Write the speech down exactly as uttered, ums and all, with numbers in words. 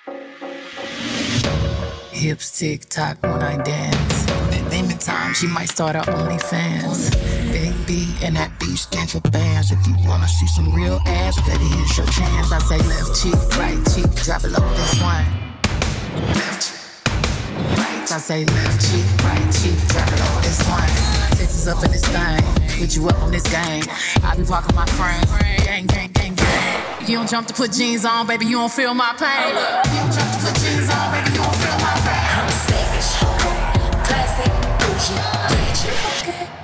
Hips tick tock when I dance. Then in time she might start her OnlyFans. Big B and that beach stand for bands. If you wanna see some real ass, baby, here's your chance. I say left cheek, right cheek, drop it low this one. Left cheek, right. I say left cheek, right cheek, drop it low this one. Sixes up in this thing, put you up on this game. I be walking my frame, gang, gang, gang, gang. You don't jump to put jeans on, baby, you don't feel my pain. You don't jump to put jeans on, baby, you don't feel my pain. I'm savage, classic, bougie, rich.